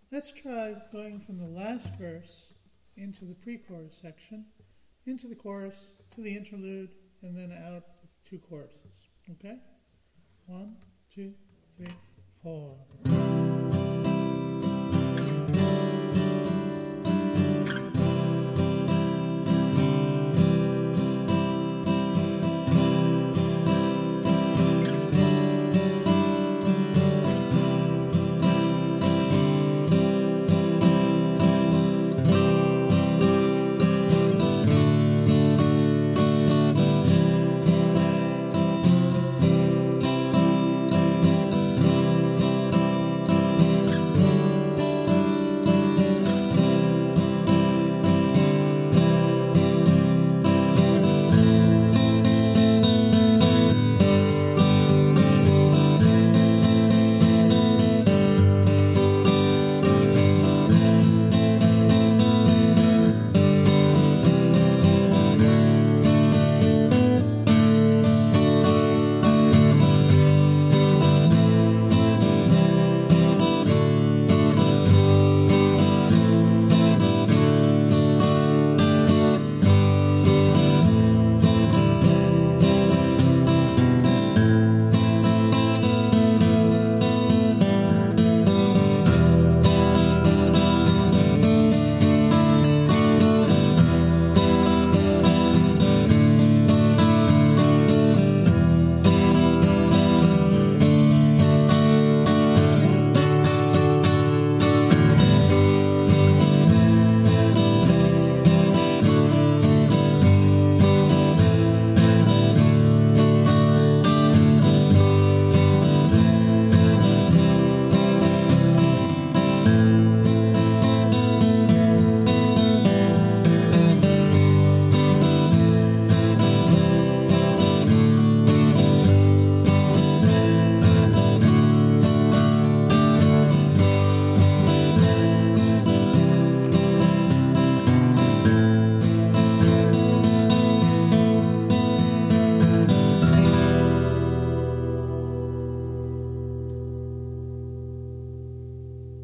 Let's try going from the last verse into the pre-chorus section, into the chorus, to the interlude, and then out with two choruses. Okay? 1, 2, 3, 4.